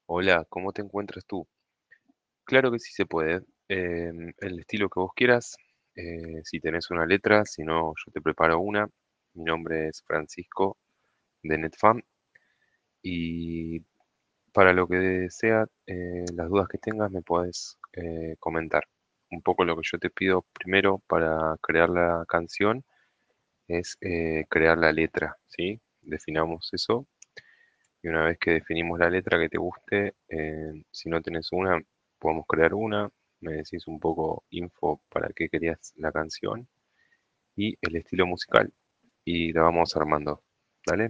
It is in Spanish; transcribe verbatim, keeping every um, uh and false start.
Hola, ¿cómo te encuentras tú? Claro que sí se puede. Em, el estilo que vos quieras, eh, si tenés una letra, si no, yo te preparo una. Mi nombre es Francisco de NetFam y para lo que sea, eh, las dudas que tengas me podés eh, comentar. Un poco lo que yo te pido primero para crear la canción es eh, crear la letra, ¿sí? Definamos eso. Y una vez que definimos la letra que te guste, eh, si no tenés una, podemos crear una. Me decís un poco info para qué querías la canción y el estilo musical y la vamos armando.